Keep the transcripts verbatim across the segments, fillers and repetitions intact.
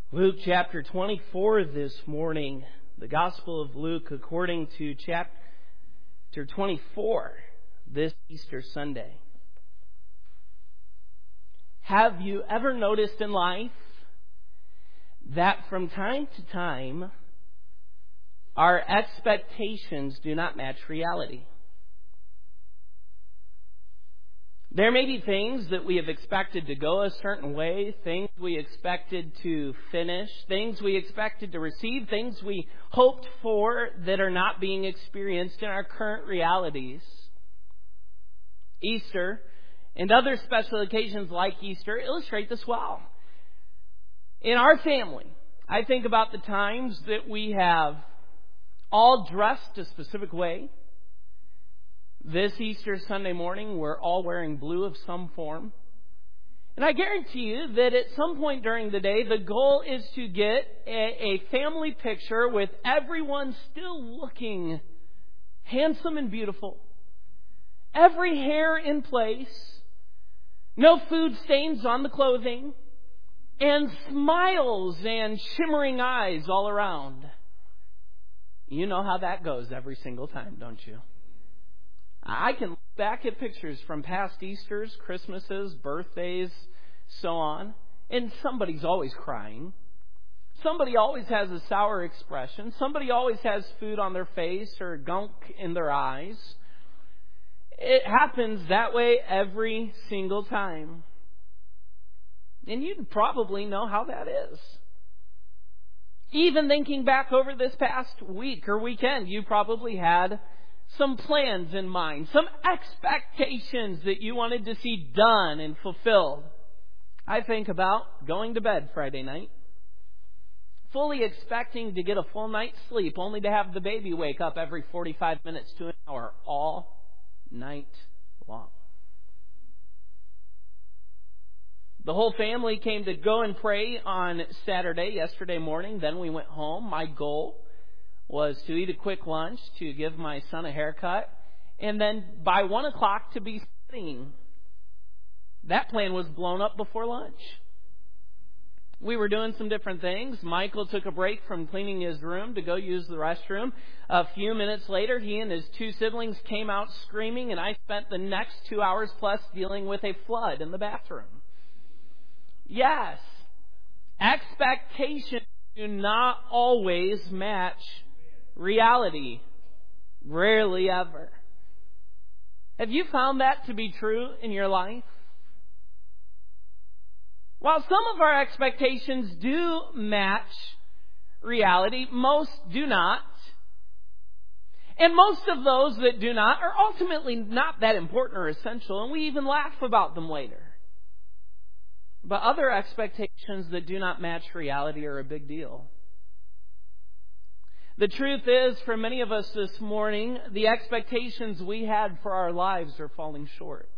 Luke chapter twenty-four this morning, the Gospel of Luke according to chapter twenty-four this Easter Sunday. Have you ever noticed in life that from time to time our expectations do not match reality? There may be things that we have expected to go a certain way, things we expected to finish, things we expected to receive, things we hoped for that are not being experienced in our current realities. Easter and other special occasions like Easter illustrate this well. In our family, I think about the times that we have all dressed a specific way. This Easter Sunday morning, we're all wearing blue of some form. And I guarantee you that at some point during the day, the goal is to get a, a family picture with everyone still looking handsome and beautiful. Every hair in place. No food stains on the clothing. And smiles and shimmering eyes all around. You know how that goes every single time, don't you? I can look back at pictures from past Easters, Christmases, birthdays, so on, and somebody's always crying. Somebody always has a sour expression. Somebody always has food on their face or gunk in their eyes. It happens that way every single time. And you probably know how that is. Even thinking back over this past week or weekend, you probably had some plans in mind, some expectations that you wanted to see done and fulfilled. I think about going to bed Friday night, fully expecting to get a full night's sleep, only to have the baby wake up every forty-five minutes to an hour all night long. The whole family came to go and pray on Saturday, yesterday morning. Then we went home. My goal was to eat a quick lunch, to give my son a haircut, and then by one o'clock to be studying. That plan was blown up before lunch. We were doing some different things. Michael took a break from cleaning his room to go use the restroom. A few minutes later, he and his two siblings came out screaming, and I spent the next two hours plus dealing with a flood in the bathroom. Yes, expectations do not always match reality. Rarely ever. Have you found that to be true in your life? While some of our expectations do match reality, most do not. And most of those that do not are ultimately not that important or essential, and we even laugh about them later. But other expectations that do not match reality are a big deal. The truth is, for many of us this morning, the expectations we had for our lives are falling short.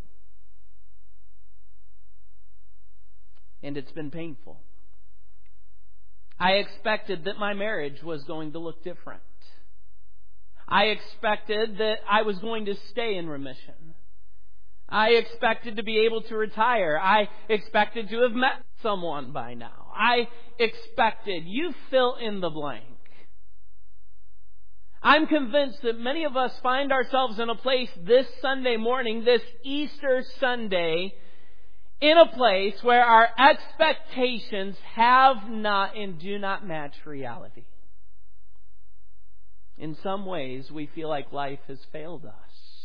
And it's been painful. I expected that my marriage was going to look different. I expected that I was going to stay in remission. I expected to be able to retire. I expected to have met someone by now. I expected, you fill in the blank. I'm convinced that many of us find ourselves in a place this Sunday morning, this Easter Sunday, in a place where our expectations have not and do not match reality. In some ways, we feel like life has failed us.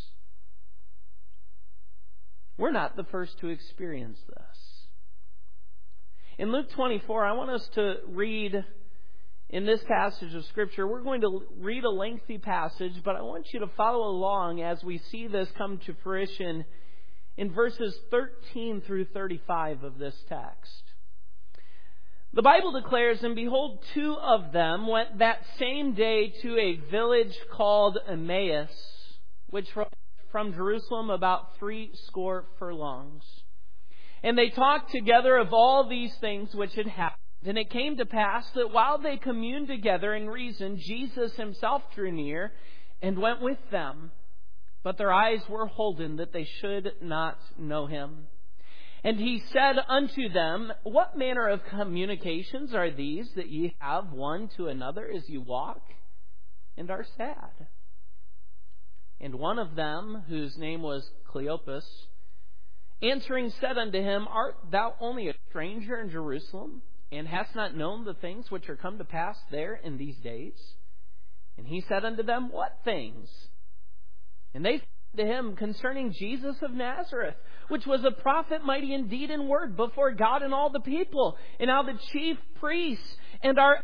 We're not the first to experience this. In Luke twenty-four, I want us to read in this passage of Scripture. We're going to read a lengthy passage, but I want you to follow along as we see this come to fruition in verses thirteen through thirty-five of this text. The Bible declares, "And behold, two of them went that same day to a village called Emmaus, which from Jerusalem about three score furlongs. And they talked together of all these things which had happened. And it came to pass that while they communed together and reasoned, Jesus himself drew near and went with them. But their eyes were holden that they should not know him. And he said unto them, What manner of communications are these that ye have one to another as you walk and are sad? And one of them, whose name was Cleopas, answering said unto him, Art thou only a stranger in Jerusalem, and hast not known the things which are come to pass there in these days? And he said unto them, What things? And they said to him, Concerning Jesus of Nazareth, which was a prophet mighty in deed and word before God and all the people, and how the chief priests and our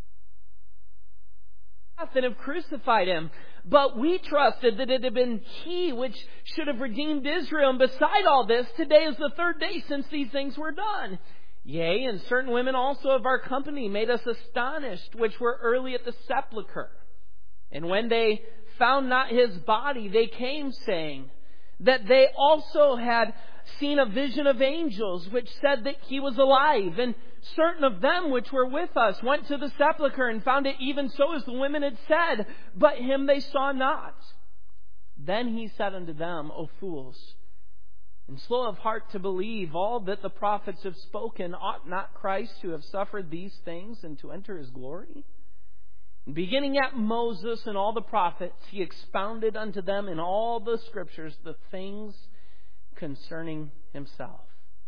and have crucified him. But we trusted that it had been he which should have redeemed Israel. And beside all this, today is the third day since these things were done. Yea, and certain women also of our company made us astonished, which were early at the sepulchre. And when they found not his body, they came saying that they also had seen a vision of angels, which said that he was alive. And certain of them which were with us went to the sepulchre and found it even so as the women had said, but him they saw not. Then he said unto them, O fools, and slow of heart to believe all that the prophets have spoken, ought not Christ to have suffered these things and to enter his glory? And beginning at Moses and all the prophets, he expounded unto them in all the scriptures the things concerning himself.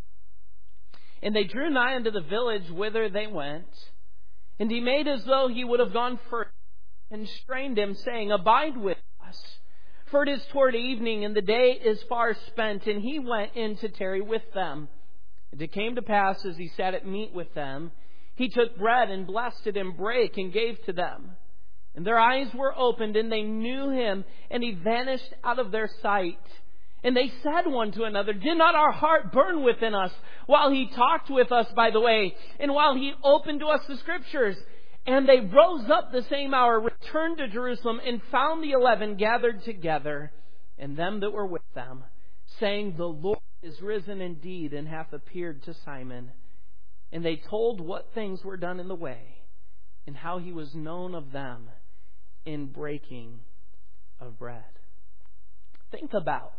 And they drew nigh unto the village whither they went, and he made as though he would have gone first, and constrained him, saying, Abide with us, for it is toward evening, and the day is far spent. And he went in to tarry with them. And it came to pass, as he sat at meat with them, he took bread and blessed it and brake and gave to them. And their eyes were opened, and they knew him, and he vanished out of their sight. And they said one to another, Did not our heart burn within us while he talked with us by the way, and while he opened to us the scriptures? And they rose up the same hour, returned to Jerusalem, and found the eleven gathered together, and them that were with them, saying, The Lord is risen indeed, and hath appeared to Simon. And they told what things were done in the way, and how he was known of them in breaking of bread. Think about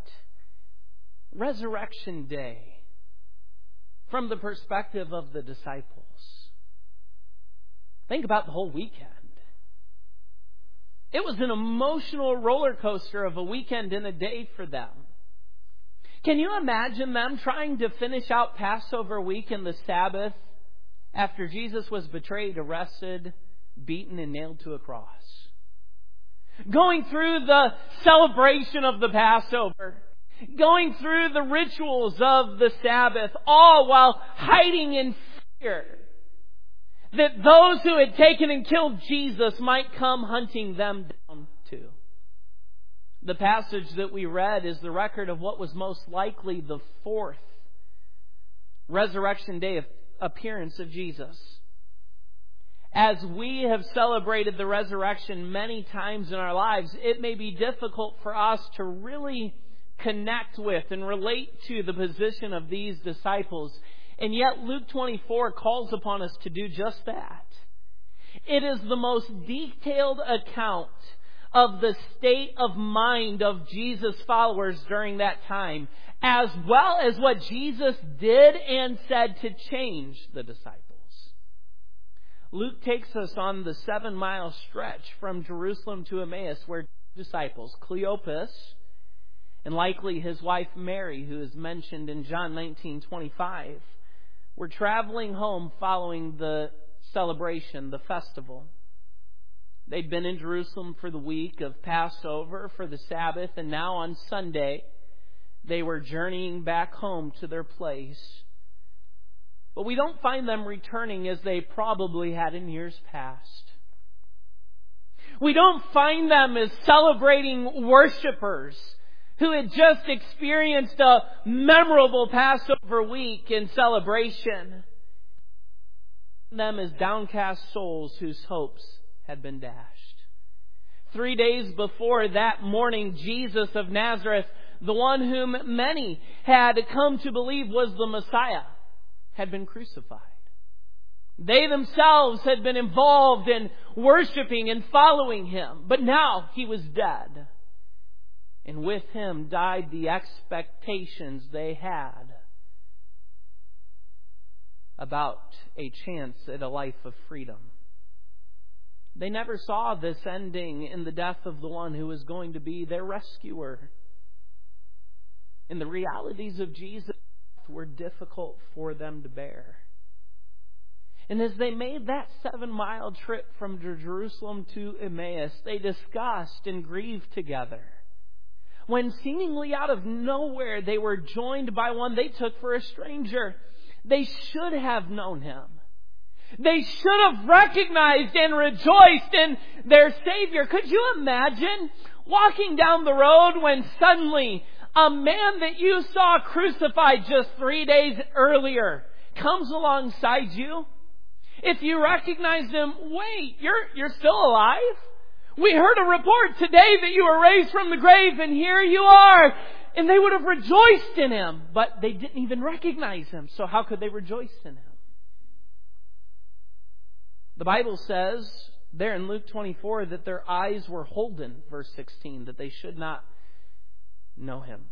Resurrection Day from the perspective of the disciples. Think about the whole weekend. It was an emotional roller coaster of a weekend and a day for them. Can you imagine them trying to finish out Passover week and the Sabbath after Jesus was betrayed, arrested, beaten, and nailed to a cross? Going through the celebration of the Passover, going through the rituals of the Sabbath, all while hiding in fear that those who had taken and killed Jesus might come hunting them down too. The passage that we read is the record of what was most likely the fourth Resurrection Day appearance of Jesus. As we have celebrated the resurrection many times in our lives, it may be difficult for us to really connect with and relate to the position of these disciples. And yet Luke twenty-four calls upon us to do just that. It is the most detailed account of the state of mind of Jesus' followers during that time, as well as what Jesus did and said to change the disciples. Luke takes us on the seven-mile stretch from Jerusalem to Emmaus, where disciples, Cleopas, and likely his wife Mary, who is mentioned in John nineteen twenty-five, were traveling home following the celebration, the festival. They'd been in Jerusalem for the week of Passover, for the Sabbath, and now on Sunday they were journeying back home to their place. But we don't find them returning as they probably had in years past. We don't find them as celebrating worshipers who had just experienced a memorable Passover week in celebration. Them as downcast souls whose hopes had been dashed. Three days before that morning, Jesus of Nazareth, the one whom many had come to believe was the Messiah, had been crucified. They themselves had been involved in worshiping and following him, but now he was dead. And with him died the expectations they had about a chance at a life of freedom. They never saw this ending in the death of the one who was going to be their rescuer. And the realities of Jesus were difficult for them to bear. And as they made that seven-mile trip from Jerusalem to Emmaus, they discussed and grieved together. When seemingly out of nowhere they were joined by one they took for a stranger. They should have known him. They should have recognized and rejoiced in their Savior. Could you imagine walking down the road when suddenly a man that you saw crucified just three days earlier comes alongside you? If you recognized him, wait, you're, you're still alive? We heard a report today that you were raised from the grave, and here you are. And they would have rejoiced in him, but they didn't even recognize him. So how could they rejoice in him? The Bible says there in Luke twenty-four that their eyes were holden, verse sixteen, that they should not know him.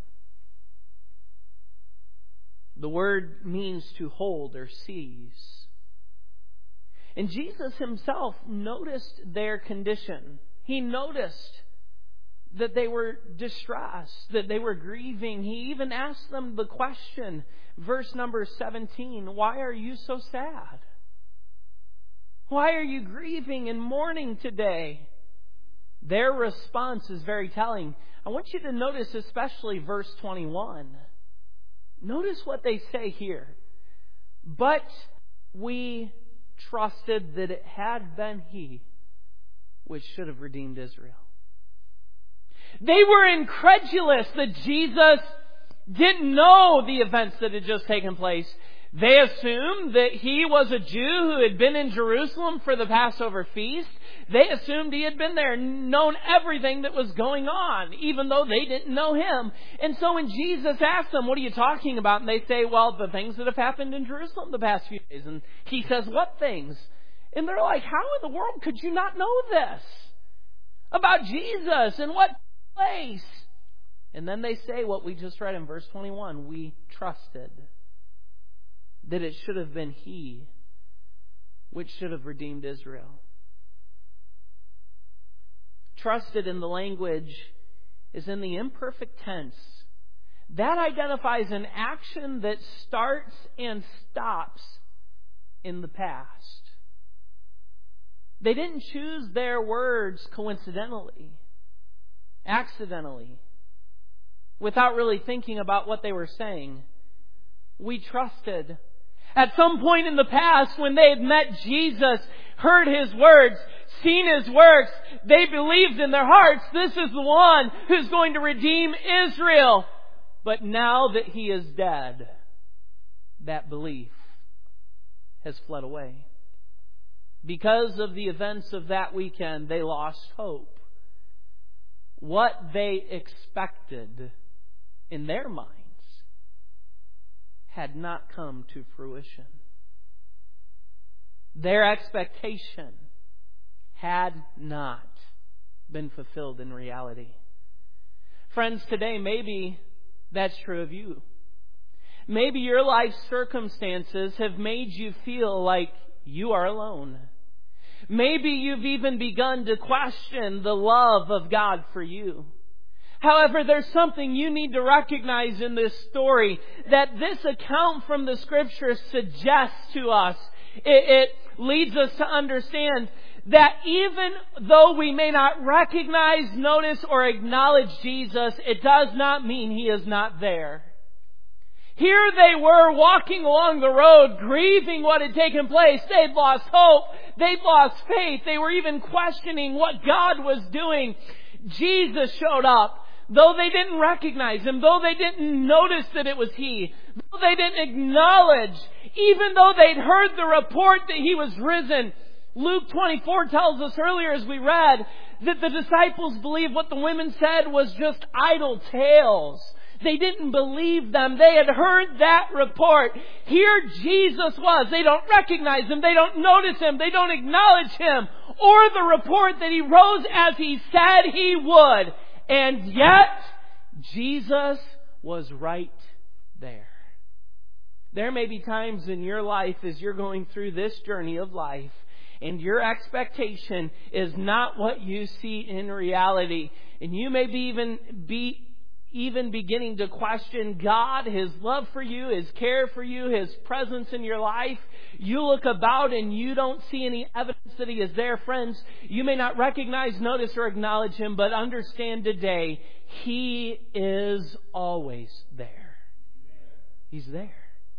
The word means to hold or seize. And Jesus himself noticed their condition. He noticed that they were distressed, that they were grieving. He even asked them the question, verse number seventeen, why are you so sad? Why are you grieving and mourning today? Their response is very telling. I want you to notice especially verse twenty-one. Notice what they say here. But we trusted that it had been He which should have redeemed Israel. They were incredulous that Jesus didn't know the events that had just taken place. They assumed that He was a Jew who had been in Jerusalem for the Passover feast. They assumed He had been there, known everything that was going on, even though they didn't know Him. And so when Jesus asked them, what are you talking about? And they say, well, the things that have happened in Jerusalem the past few days. And He says, what things? And they're like, how in the world could you not know this about Jesus and what took place? And then they say what we just read in verse twenty-one. We trusted that it should have been He which should have redeemed Israel. Trusted in the language is in the imperfect tense. That identifies an action that starts and stops in the past. They didn't choose their words coincidentally, accidentally, without really thinking about what they were saying. We trusted. At some point in the past, when they had met Jesus, heard His words, seen His works, they believed in their hearts, this is the one who's going to redeem Israel. But now that He is dead, that belief has fled away. Because of the events of that weekend, they lost hope. What they expected in their minds had not come to fruition. Their expectation had not been fulfilled in reality. Friends, today maybe that's true of you. Maybe your life circumstances have made you feel like you are alone. Maybe you've even begun to question the love of God for you. However, there's something you need to recognize in this story that this account from the Scriptures suggests to us. It, it leads us to understand that even though we may not recognize, notice, or acknowledge Jesus, it does not mean He is not there. Here they were walking along the road, grieving what had taken place. They'd lost hope. They'd lost faith. They were even questioning what God was doing. Jesus showed up. Though they didn't recognize Him, though they didn't notice that it was He, though they didn't acknowledge, even though they'd heard the report that He was risen. Luke twenty-four tells us earlier as we read that the disciples believed what the women said was just idle tales. They didn't believe them. They had heard that report. Here Jesus was. They don't recognize Him. They don't notice Him. They don't acknowledge Him or the report that He rose as He said He would. And yet, Jesus was right there. There may be times in your life as you're going through this journey of life and your expectation is not what you see in reality. And you may be even be even beginning to question God, His love for you, His care for you, His presence in your life. You look about and you don't see any evidence that He is there, friends. You may not recognize, notice, or acknowledge Him, but understand today, He is always there. He's there.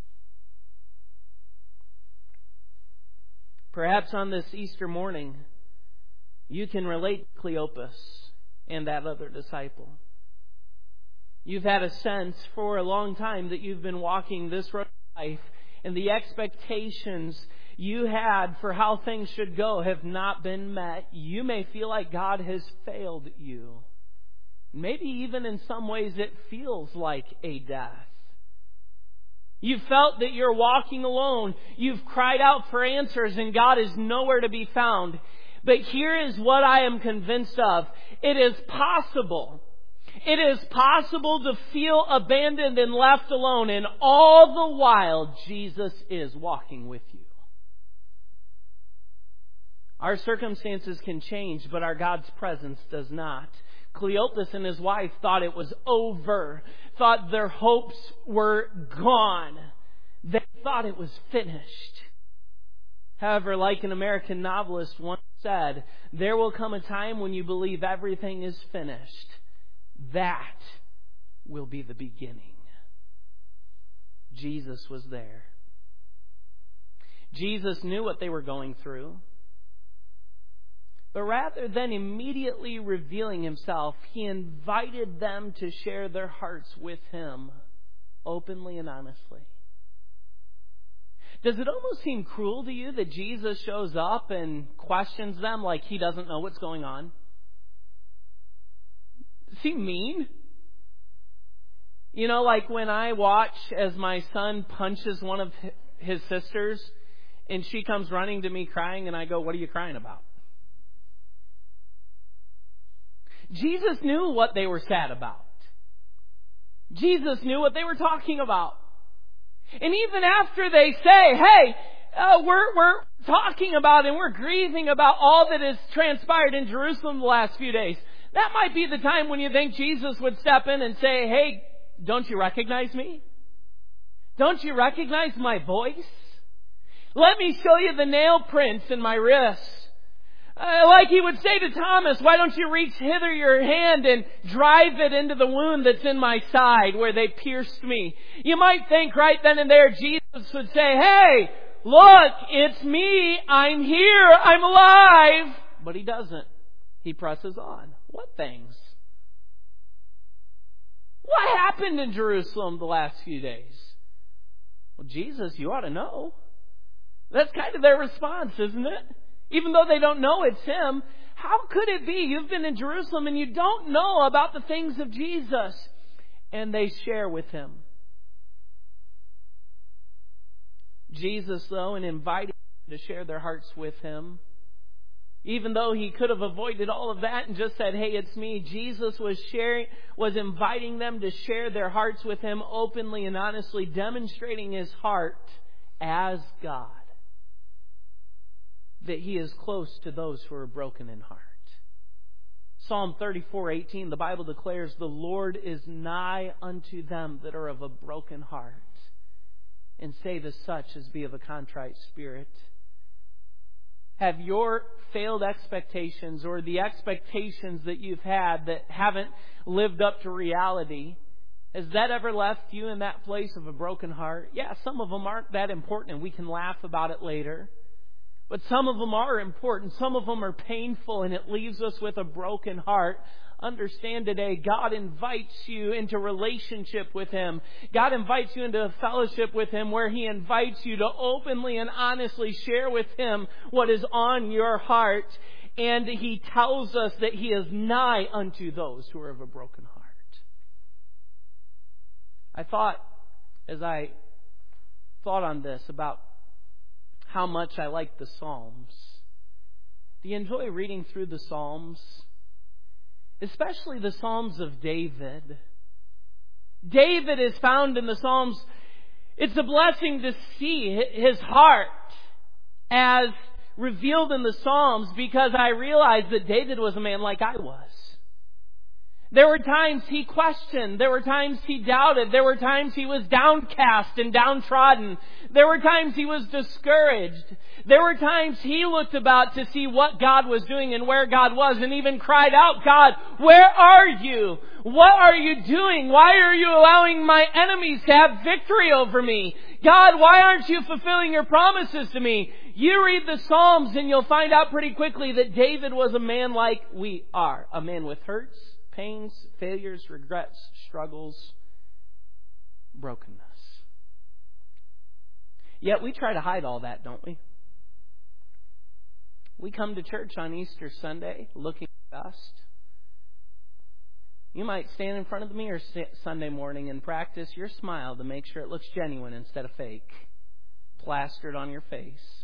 Perhaps on this Easter morning, you can relate to Cleopas and that other disciple. You've had a sense for a long time that you've been walking this road of life, and the expectations you had for how things should go have not been met. You may feel like God has failed you. Maybe even in some ways it feels like a death. You've felt that you're walking alone. You've cried out for answers and God is nowhere to be found. But here is what I am convinced of. It is possible. It is possible to feel abandoned and left alone, and all the while Jesus is walking with you. Our circumstances can change, but our God's presence does not. Cleopas and his wife thought it was over, thought their hopes were gone. They thought it was finished. However, like an American novelist once said, there will come a time when you believe everything is finished. That will be the beginning. Jesus was there. Jesus knew what they were going through. But rather than immediately revealing Himself, He invited them to share their hearts with Him openly and honestly. Does it almost seem cruel to you that Jesus shows up and questions them like He doesn't know what's going on? Does He mean? You know, like when I watch as my son punches one of his sisters and she comes running to me crying and I go, "What are you crying about?" Jesus knew what they were sad about. Jesus knew what they were talking about. And even after they say, hey, uh, we're, we're talking about and we're grieving about all that has transpired in Jerusalem the last few days, that might be the time when you think Jesus would step in and say, hey, don't you recognize me? Don't you recognize my voice? Let me show you the nail prints in my wrists. Uh, like He would say to Thomas, why don't you reach hither your hand and drive it into the wound that's in my side where they pierced me? You might think right then and there Jesus would say, hey, look, it's me. I'm here. I'm alive. But He doesn't. He presses on. What things? What happened in Jerusalem the last few days? Well, Jesus, you ought to know. That's kind of their response, isn't it? Even though they don't know it's Him, how could it be you've been in Jerusalem and you don't know about the things of Jesus? And they share with Him. Jesus, though, in inviting them to share their hearts with Him, even though He could have avoided all of that and just said, hey, it's me, Jesus was sharing, was inviting them to share their hearts with Him openly and honestly, demonstrating His heart as God. That He is close to those who are broken in heart. Psalm thirty-four eighteen, the Bible declares, the Lord is nigh unto them that are of a broken heart, and say to such as be of a contrite spirit. Have your failed expectations, or the expectations that you've had that haven't lived up to reality, has that ever left you in that place of a broken heart? Yeah, some of them aren't that important and we can laugh about it later. But some of them are important. Some of them are painful and it leaves us with a broken heart. Understand today, God invites you into relationship with Him. God invites you into a fellowship with Him where He invites you to openly and honestly share with Him what is on your heart. And He tells us that He is nigh unto those who are of a broken heart. I thought, as I thought on this, about how much I like the Psalms. Do you enjoy reading through the Psalms? Especially the Psalms of David. David is found in the Psalms It's a blessing to see His heart as revealed in the Psalms, because I realize that David was a man like I was. There were times he questioned. There were times he doubted. There were times he was downcast and downtrodden. There were times he was discouraged. There were times he looked about to see what God was doing and where God was, and even cried out, "God, where are you? What are you doing? Why are you allowing my enemies to have victory over me? God, why aren't you fulfilling your promises to me?" You read the Psalms and you'll find out pretty quickly that David was a man like we are. A man with hurts, pains, failures, regrets, struggles, brokenness. Yet we try to hide all that, don't we? We come to church on Easter Sunday looking best. You might stand in front of the mirror Sunday morning and practice your smile to make sure it looks genuine instead of fake, plastered on your face.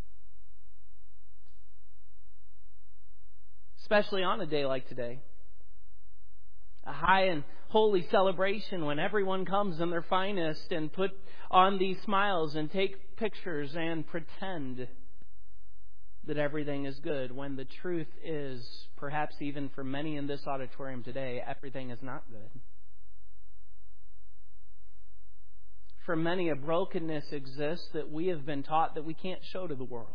Especially on a day like today. A high and holy celebration when everyone comes in their finest and put on these smiles and take pictures and pretend that everything is good, when the truth is, perhaps even for many in this auditorium today, everything is not good. For many, a brokenness exists that we have been taught that we can't show to the world.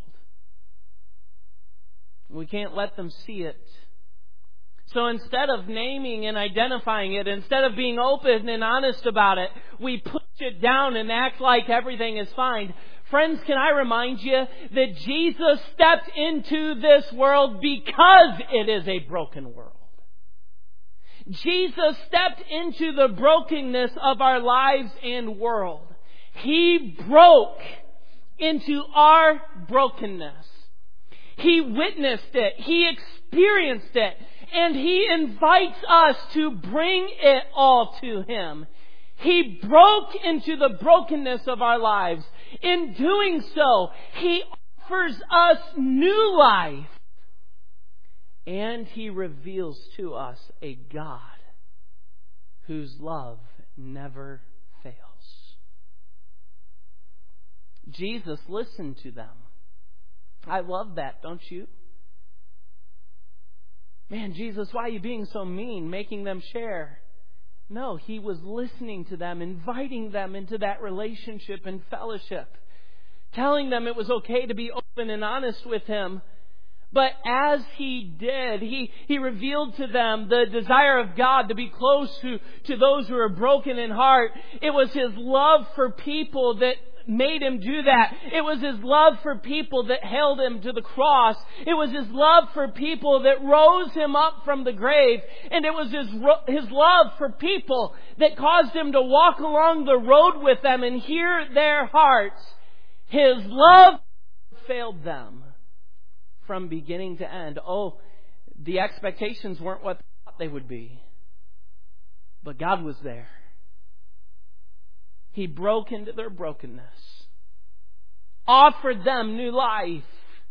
We can't let them see it. So instead of naming and identifying it, instead of being open and honest about it, we push it down and act like everything is fine. Friends, can I remind you that Jesus stepped into this world because it is a broken world. Jesus stepped into the brokenness of our lives and world. He broke into our brokenness. He witnessed it. He experienced it. And He invites us to bring it all to Him. He broke into the brokenness of our lives. In doing so, He offers us new life. And He reveals to us a God whose love never fails. Jesus listened to them. I love that, don't you? Man, Jesus, why are you being so mean, making them share? No, He was listening to them, inviting them into that relationship and fellowship, telling them it was okay to be open and honest with Him. But as He did, He, he revealed to them the desire of God to be close to, to those who are broken in heart. It was His love for people that made Him do that. It was His love for people that held Him to the cross. It was His love for people that rose Him up from the grave. And it was His, His love for people that caused Him to walk along the road with them and hear their hearts. His love failed them from beginning to end. Oh, the expectations weren't what they thought they would be. But God was there. He broke into their brokenness, offered them new life,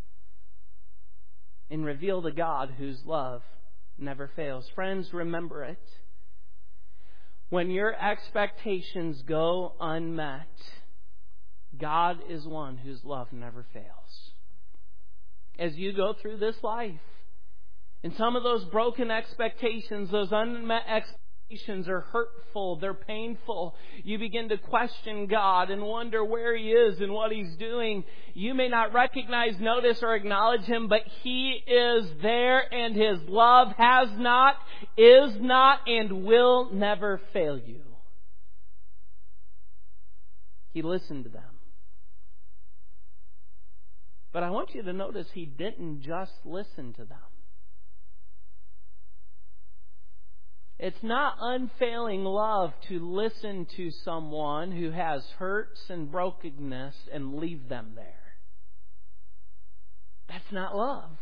and revealed a God whose love never fails. Friends, remember it. When your expectations go unmet, God is one whose love never fails. As you go through this life, and some of those broken expectations, those unmet expectations, are hurtful, they're painful. You begin to question God and wonder where He is and what He's doing. You may not recognize, notice, or acknowledge Him, but He is there, and His love has not, is not, and will never fail you. He listened to them. But I want you to notice He didn't just listen to them. It's not unfailing love to listen to someone who has hurts and brokenness and leave them there. That's not love.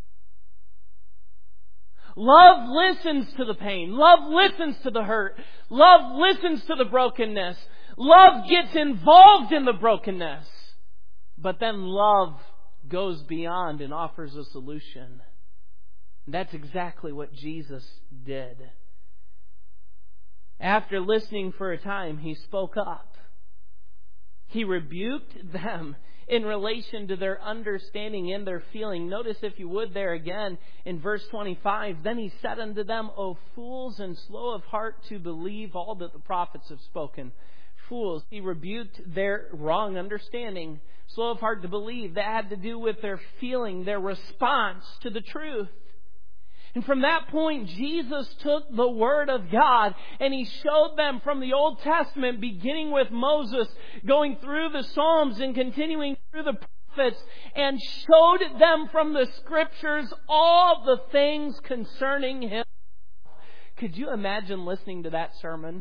Love listens to the pain. Love listens to the hurt. Love listens to the brokenness. Love gets involved in the brokenness. But then love goes beyond and offers a solution. That's exactly what Jesus did. After listening for a time, He spoke up. He rebuked them in relation to their understanding and their feeling. Notice, if you would, there again in verse twenty-five, then he said unto them, O fools, and slow of heart to believe all that the prophets have spoken. Fools. He rebuked their wrong understanding. Slow of heart to believe. That had to do with their feeling, their response to the truth. And from that point, Jesus took the Word of God and He showed them from the Old Testament, beginning with Moses, going through the Psalms and continuing through the prophets, and showed them from the Scriptures all the things concerning Him. Could you imagine listening to that sermon?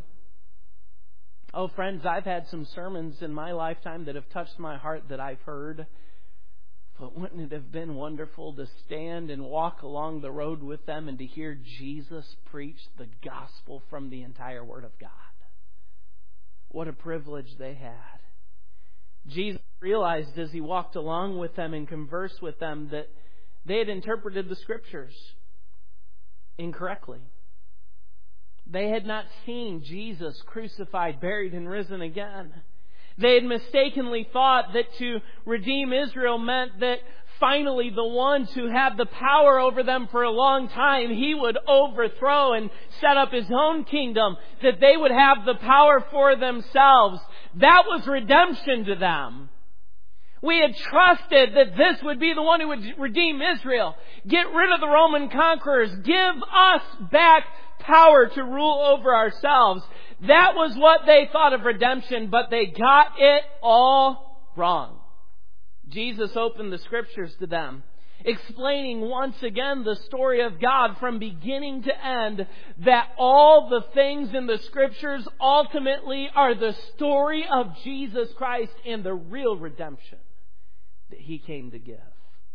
Oh, friends, I've had some sermons in my lifetime that have touched my heart that I've heard. But wouldn't it have been wonderful to stand and walk along the road with them and to hear Jesus preach the gospel from the entire Word of God? What a privilege they had. Jesus realized as He walked along with them and conversed with them that they had interpreted the Scriptures incorrectly. They had not seen Jesus crucified, buried, and risen again. They had mistakenly thought that to redeem Israel meant that finally the ones who had the power over them for a long time, He would overthrow and set up His own kingdom, that they would have the power for themselves. That was redemption to them. We had trusted that this would be the one who would redeem Israel. Get rid of the Roman conquerors. Give us back power to rule over ourselves. That was what they thought of redemption, but they got it all wrong. Jesus opened the Scriptures to them, explaining once again the story of God from beginning to end, that all the things in the Scriptures ultimately are the story of Jesus Christ and the real redemption that He came to give.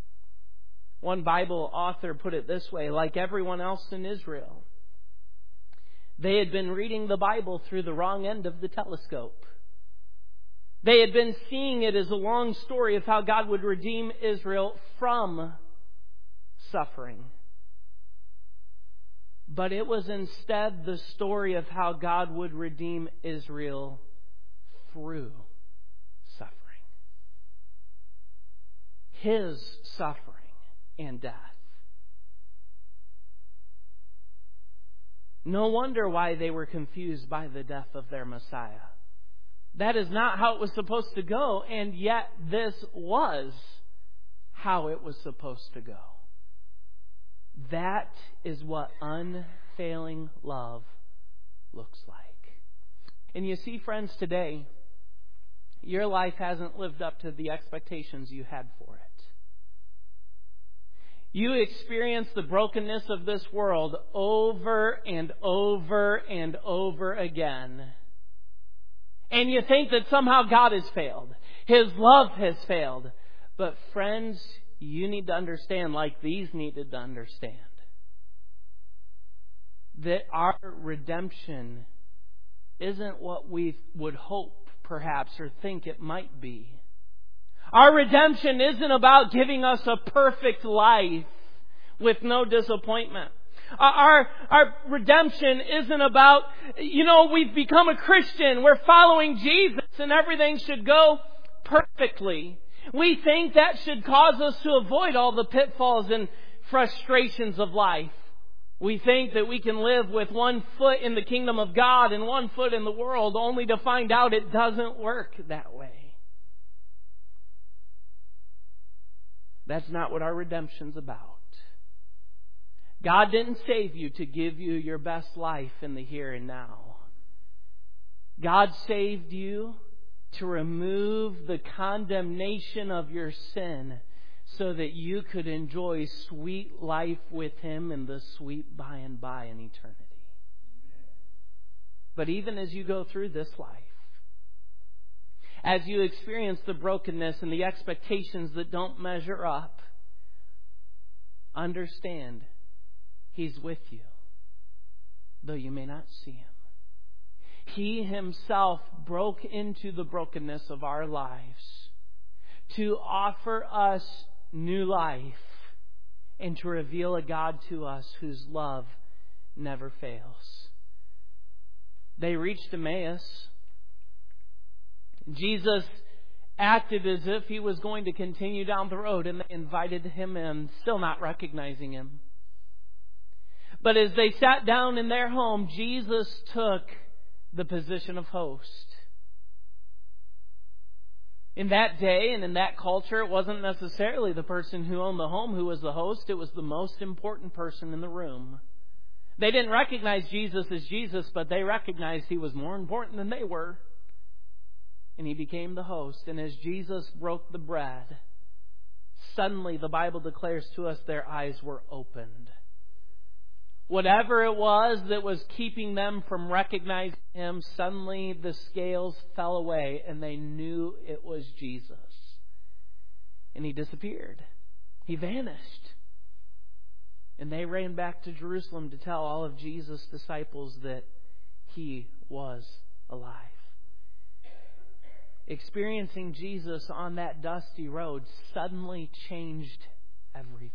One Bible author put it this way: like everyone else in Israel, they had been reading the Bible through the wrong end of the telescope. They had been seeing it as a long story of how God would redeem Israel from suffering. But it was instead the story of how God would redeem Israel through suffering. His suffering and death. No wonder why they were confused by the death of their Messiah. That is not how it was supposed to go, and yet this was how it was supposed to go. That is what unfailing love looks like. And you see, friends, today, your life hasn't lived up to the expectations you had for it. You experience the brokenness of this world over and over and over again. And you think that somehow God has failed. His love has failed. But friends, you need to understand, like these needed to understand, that our redemption isn't what we would hope, perhaps, or think it might be. Our redemption isn't about giving us a perfect life with no disappointment. Our, our redemption isn't about, you know, we've become a Christian, we're following Jesus, and everything should go perfectly. We think that should cause us to avoid all the pitfalls and frustrations of life. We think that we can live with one foot in the kingdom of God and one foot in the world, only to find out it doesn't work that way. That's not what our redemption's about. God didn't save you to give you your best life in the here and now. God saved you to remove the condemnation of your sin so that you could enjoy sweet life with Him in the sweet by and by in eternity. But even as you go through this life, as you experience the brokenness and the expectations that don't measure up, understand He's with you, though you may not see Him. He Himself broke into the brokenness of our lives to offer us new life and to reveal a God to us whose love never fails. They reached Emmaus. Jesus acted as if he was going to continue down the road, and they invited him in, still not recognizing him. But as they sat down in their home, Jesus took the position of host. In that day and in that culture, it wasn't necessarily the person who owned the home who was the host. It was the most important person in the room. They didn't recognize Jesus as Jesus, but they recognized he was more important than they were. And he became the host. And as Jesus broke the bread, suddenly the Bible declares to us their eyes were opened. Whatever it was that was keeping them from recognizing him, suddenly the scales fell away and they knew it was Jesus. And he disappeared. He vanished. And they ran back to Jerusalem to tell all of Jesus' disciples that he was alive. Experiencing Jesus on that dusty road suddenly changed everything.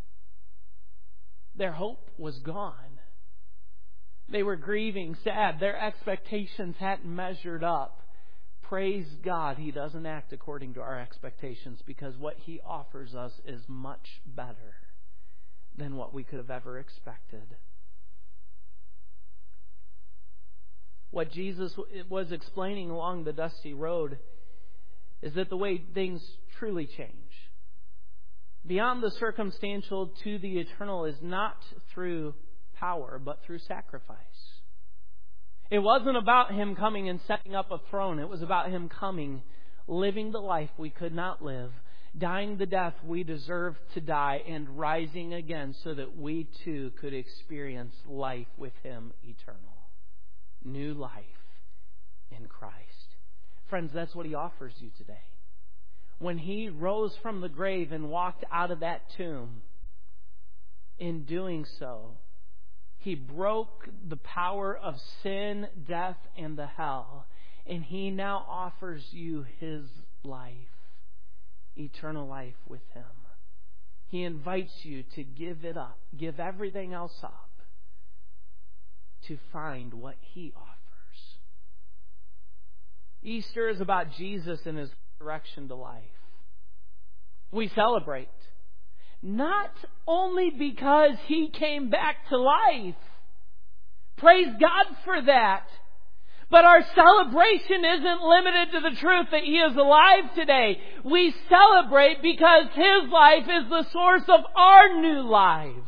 Their hope was gone. They were grieving, sad. Their expectations hadn't measured up. Praise God, he doesn't act according to our expectations, because what he offers us is much better than what we could have ever expected. What Jesus was explaining along the dusty road is that the way things truly change, beyond the circumstantial to the eternal, is not through power, but through sacrifice. It wasn't about him coming and setting up a throne. It was about him coming, living the life we could not live, dying the death we deserved to die, and rising again so that we too could experience life with him eternal. New life in Christ. Friends, that's what he offers you today. When he rose from the grave and walked out of that tomb, in doing so, he broke the power of sin, death, and the hell. And he now offers you his life, eternal life with him. He invites you to give it up, give everything else up, to find what he offers. Easter is about Jesus and his resurrection to life. We celebrate not only because he came back to life. Praise God for that. But our celebration isn't limited to the truth that he is alive today. We celebrate because his life is the source of our new lives.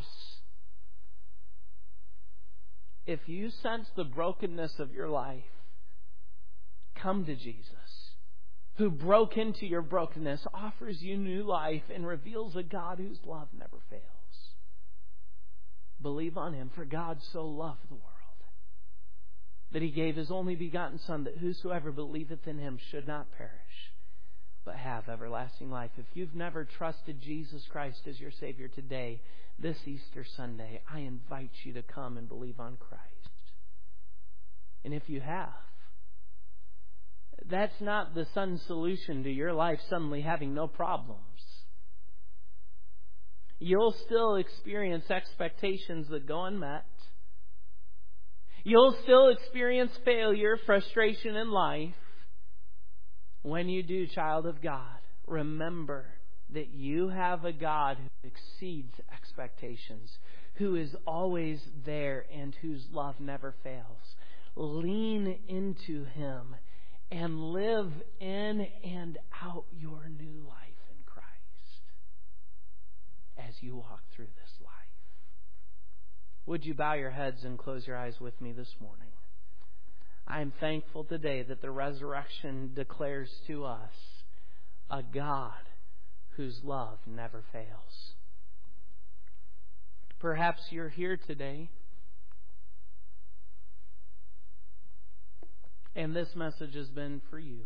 If you sense the brokenness of your life, come to Jesus, who broke into your brokenness, offers you new life, and reveals a God whose love never fails. Believe on him, for God so loved the world that he gave his only begotten Son, that whosoever believeth in him should not perish, but have everlasting life. If you've never trusted Jesus Christ as your Savior today, this Easter Sunday, I invite you to come and believe on Christ. And if you have, that's not the sudden solution to your life suddenly having no problems. You'll still experience expectations that go unmet. You'll still experience failure, frustration in life. When you do, child of God, remember that you have a God who exceeds expectations, who is always there, and whose love never fails. Lean into him and live in and out your new life in Christ as you walk through this life. Would you bow your heads and close your eyes with me this morning? I am thankful today that the resurrection declares to us a God whose love never fails. Perhaps you're here today, and this message has been for you.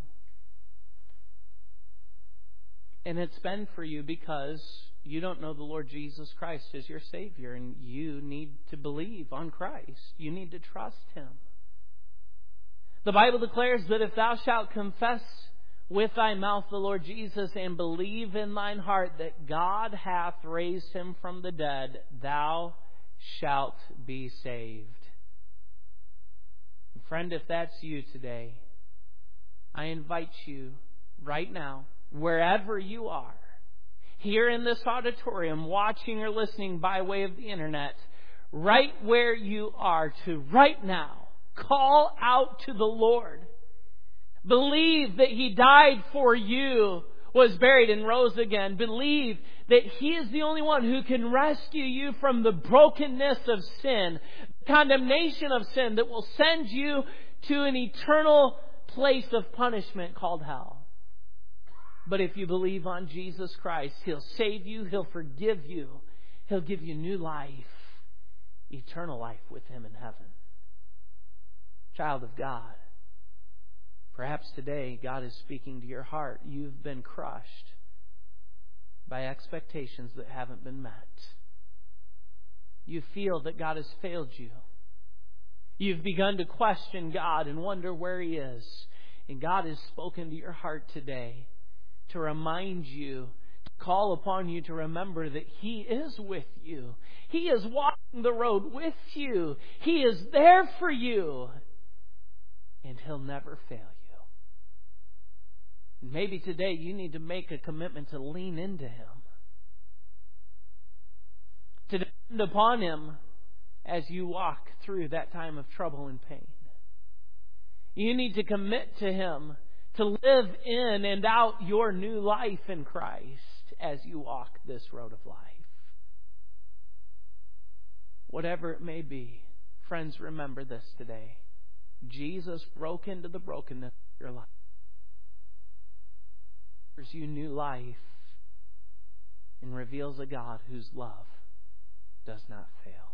And it's been for you because you don't know the Lord Jesus Christ as your Savior, and you need to believe on Christ. You need to trust him. The Bible declares that if thou shalt confess with thy mouth the Lord Jesus and believe in thine heart that God hath raised him from the dead, thou shalt be saved. Friend, if that's you today, I invite you right now, wherever you are, here in this auditorium, watching or listening by way of the internet, right where you are, to right now call out to the Lord. Believe that He died for you, was buried and rose again. Believe that He is the only one who can rescue you from the brokenness of sin, the condemnation of sin that will send you to an eternal place of punishment called hell. But if you believe on Jesus Christ, He'll save you, He'll forgive you, He'll give you new life, eternal life with Him in heaven. Child of God, perhaps today God is speaking to your heart. You've been crushed by expectations that haven't been met. You feel that God has failed you. You've begun to question God and wonder where He is. And God has spoken to your heart today to remind you, to call upon you to remember that He is with you. He is walking the road with you. He is there for you. And He'll never fail you. Maybe today you need to make a commitment to lean into Him, to depend upon Him as you walk through that time of trouble and pain. You need to commit to Him to live in and out your new life in Christ as you walk this road of life. Whatever it may be, friends, remember this today. Jesus broke into the brokenness of your life. He offers you new life and reveals a God whose love does not fail.